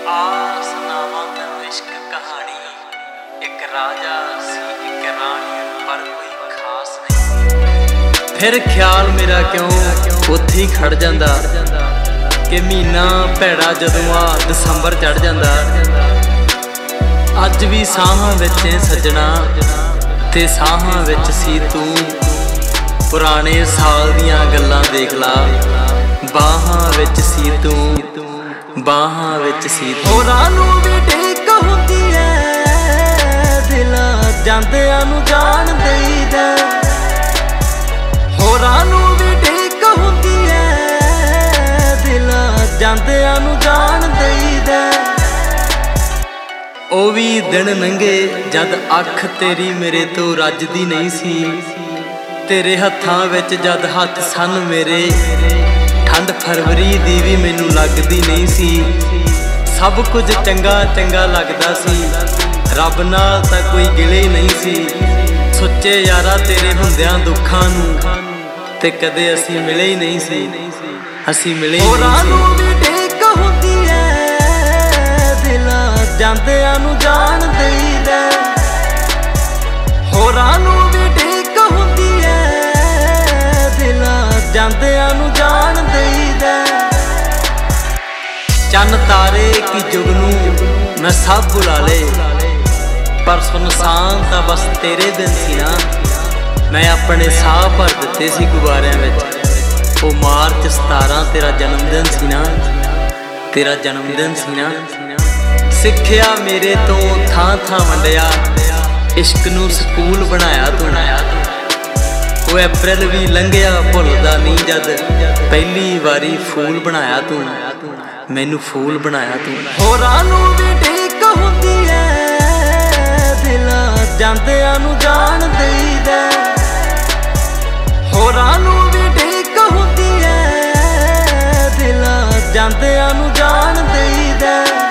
ਆ ਸੁਣਾਵਾਂ ਤੈਨੂੰ ਇਸ਼ਕ ਕਹਾਣੀ। ਇੱਕ ਰਾਜਾ ਸੀ ਇੱਕ ਰਾਣੀ, ਪਰ ਕੋਈ ਖਾਸ ਨਹੀਂ। ਫਿਰ ਖਿਆਲ ਮੇਰਾ ਕਿਉਂ ਉੱਥੇ ਹੀ ਖੜ ਜਾਂਦਾ ਕਿ ਮਹੀਨਾ ਭੈੜਾ ਜਦੋਂ ਆ ਦਸੰਬਰ ਚੜ ਜਾਂਦਾ। ਅੱਜ ਵੀ ਸਾਹਾਂ ਵਿੱਚ ਸੱਜਣਾ ਤੇ ਸਾਹਾਂ ਵਿੱਚ ਸੀ ਤੂੰ। ਪੁਰਾਣੇ ਸਾਲ ਦੀਆਂ ਗੱਲਾਂ ਦੇਖ ਲਾ, ਬਾਹਾਂ ਵਿੱਚ ਸੀ ਤੂੰ, ਬਾਹਾਂ ਵਿੱਚ ਸੀ ਤੂੰ। ਹੋਰਾਂ ਨੂੰ ਵੀ ਟੇਕ ਹੁੰਦੀ ਐ, ਦਿਲਾਂ ਜਾਂਦਿਆਂ ਨੂੰ ਜਾਣ ਦੇਈਦਾ। ਹੋਰਾਂ ਨੂੰ ਵੀ ਟੇਕ ਹੁੰਦੀ ਐ, ਦਿਲਾਂ ਜਾਂਦਿਆਂ ਨੂੰ ਜਾਣ ਦੇਈਦਾ। ਉਹ ਵੀ ਦਿਨ ਲੰਘੇ ਜਦ ਅੱਖ ਤੇਰੀ ਮੇਰੇ ਤੋਂ ਰੱਜਦੀ ਨਹੀਂ ਸੀ। ਤੇਰੇ ਹੱਥਾਂ ਵਿੱਚ ਜਦ ਹੱਥ ਸਨ ਮੇਰੇ, ਠੰਡ ਫਰਵਰੀ ਦੀ ਵੀ ਮੈਨੂੰ ਲੱਗਦੀ ਨਹੀਂ ਸੀ। ਸਭ ਕੁਝ ਚੰਗਾ ਚੰਗਾ ਲੱਗਦਾ ਸੀ, ਰੱਬ ਨਾਲ ਤਾਂ ਕੋਈ ਗਿਲੇ ਨਹੀਂ ਸੀ। ਸੁੱਚੇ ਯਾਰਾ ਤੇਰੇ ਹੁੰਦਿਆਂ ਦੁੱਖਾਂ ਨੂੰ ਤੇ ਕਦੇ ਅਸੀਂ ਮਿਲੇ ਹੀ ਨਹੀਂ ਸੀ, ਅਸੀਂ ਮਿਲੇ ਹੀ ਨਹੀਂ ਸੀ। ਨੂੰ ਵੀ ਟੇਕ ਹੁੰਦੀ ਐ, ਦਿਲਾਂ ਜਾਂਦਿਆਂ ਨੂੰ ਜਾਣ ਦੇਈਦਾ। ਹੋਰਾਂ ਨੂੰ ਵੀ ਟੇਕ ਹੁੰਦੀ ਐ, ਦਿਲਾਂ ਜਾਂਦਿਆਂ ਨੂੰ ਜਾਣ ਦੇਈਦਾ। ਚੰਨ ਤਾਰੇ ਕੀ ਜੁਗਨੂੰ ਮੈਂ ਸਭ ਬੁਲਾ ਲਏ, ਪਰ ਸੁਨਸਾਨ ਤਾਂ ਬਸ ਤੇਰੇ ਦਿਨ ਸੀ ਨਾ। ਮੈਂ ਆਪਣੇ ਸਾਹ ਭਰ ਦਿੱਤੇ ਸੀ ਗੁਬਾਰਿਆਂ ਵਿੱਚ। ਉਹ ਮਾਰਚ 17 ਤੇਰਾ ਜਨਮ ਦਿਨ ਸੀ ਨਾ, ਤੇਰਾ ਜਨਮ ਦਿਨ ਸੀ ਨਾ। ਸਿੱਖਿਆ ਮੇਰੇ ਤੋਂ ਥਾਂ ਥਾਂ ਵੰਡਿਆ, ਇਸ਼ਕ ਨੂੰ ਸਕੂਲ ਬਣਾਇਆ ਤੂੰ। ਉਹ ਅਪ੍ਰੈਲ ਵੀ ਲੰਘਿਆ ਭੁੱਲਦਾ ਨਹੀਂ ਜਦ ਪਹਿਲੀ ਵਾਰੀ ਫੂਲ ਬਣਾਇਆ ਤੂੰ, ਮੈਨੂੰ ਫੂਲ ਬਣਾਇਆ ਤੂੰ। ਹੋਰਾਂ ਨੂੰ ਵੀ ਟੇਕ ਹੁੰਦੀ ਐ, ਦਿਲਾਂ ਜਾਂਦਿਆਂ ਨੂੰ ਜਾਣ ਦੇਈਦਾ। ਹੋਰਾਂ ਨੂੰ ਵੀ ਟੇਕ ਹੁੰਦੀ ਐ, ਦਿਲਾਂ ਜਾਂਦਿਆਂ ਨੂੰ ਜਾਣ ਦੇਈਦਾ।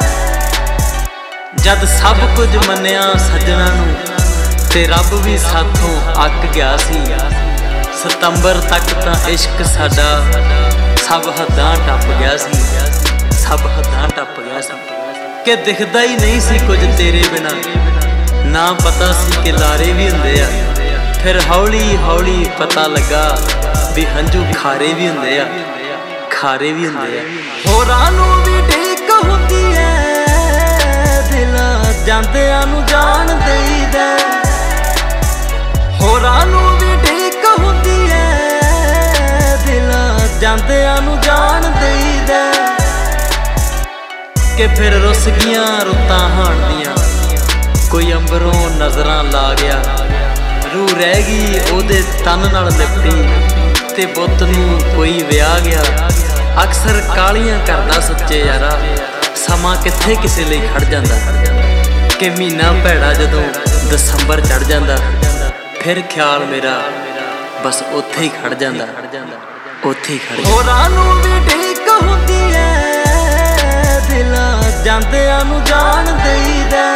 ਜਦ ਸਭ ਕੁਝ ਮੰਨਿਆ ਸੱਜਣਾ ਨੂੰ ਤੇ ਰੱਬ ਵੀ ਸਾਥੋਂ ਅੱਕ ਗਿਆ ਸੀ। ਸਤੰਬਰ ਤੱਕ ਤਾਂ ਇਸ਼ਕ ਸਾਡਾ ਸਭ ਹੱਦਾਂ ਟੱਪ ਗਿਆ ਸੀ, ਸਭ ਹੱਦਾਂ ਟੱਪ ਗਿਆ ਸੀ। ਕਿ ਦਿਖਦਾ ਹੀ ਨਹੀਂ ਸੀ ਕੁਝ ਤੇਰੇ ਬਿਨਾਂ, ਨਾ ਪਤਾ ਸੀ ਕਿ ਲਾਰੇ ਵੀ ਹੁੰਦੇ ਆ। ਫਿਰ ਹੌਲੀ ਹੌਲੀ ਪਤਾ ਲੱਗਾ ਵੀ ਹੰਝੂ ਖਾਰੇ ਵੀ ਹੁੰਦੇ ਆ, ਖਾਰੇ ਵੀ ਹੁੰਦੇ ਆ। ਹੋਰਾਂ ਨੂੰ ਵੀ ਟੇਕ ਹੁੰਦੀ ਐ, ਦਿਲਾਂ ਜਾਂਦਿਆਂ ਨੂੰ ਜਾਣ ਦੇਈਦਾ। ਹੋਰਾਂ ਨੂੰ ਵੀ ਟੇਕ ਹੁੰਦੀ ਐ, ਦਿਲਾਂ ਜਾਂਦਿਆਂ ਨੂੰ ਜਾਣ ਦੇਈਦਾ। ਕਿ ਫਿਰ ਰੁੱਸ ਗਈਆਂ ਰੁੱਤਾਂ ਹਾਣਦੀਆਂ, ਕੋਈ ਅੰਬਰੋਂ ਨਜ਼ਰਾਂ ਲਾ ਗਿਆ। ਰੂਹ ਰਹਿ ਗਈ ਉਹਦੇ ਤਨ ਨਾਲ ਲਿਪਟੀ ਤੇ ਬੁੱਤ ਨੂੰ ਕੋਈ ਵਿਆਹ ਗਿਆ। ਅਕਸਰ ਕਾਲੀਆਂ ਕਰਦਾ ਸੱਚੇ ਯਾਰਾ, ਸਮਾਂ ਕਿੱਥੇ ਕਿਸੇ ਲਈ ਖੜ ਜਾਂਦਾ। ਕਿ ਮਹੀਨਾ ਭੈੜਾ ਜਦੋਂ ਦਸੰਬਰ ਚੜ ਜਾਂਦਾ, ਫਿਰ ਖਿਆਲ ਮੇਰਾ ਬਸ ਉੱਥੇ ਹੀ ਖੜ ਜਾਂਦਾ, ਉੱਥੇ ਹੀ ਖੜ ਜਾਂਦਾ। ਹੋਰਾਂ ਨੂੰ ਵੀ ਟੇਕ ਹੁੰਦੀ ਐ, ਦਿਲਾਂ ਜਾਂਦਿਆਂ ਨੂੰ ਜਾਣ ਦੇਈਦਾ।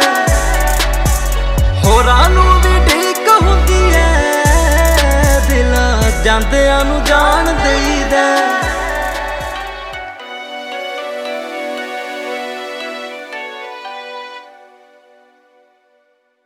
ਹੋਰਾਂ ਨੂੰ ਵੀ ਟੇਕ ਹੁੰਦੀ ਐ, ਦਿਲਾਂ ਜਾਂਦਿਆਂ ਨੂੰ ਜਾਣ ਦੇਈਦਾ।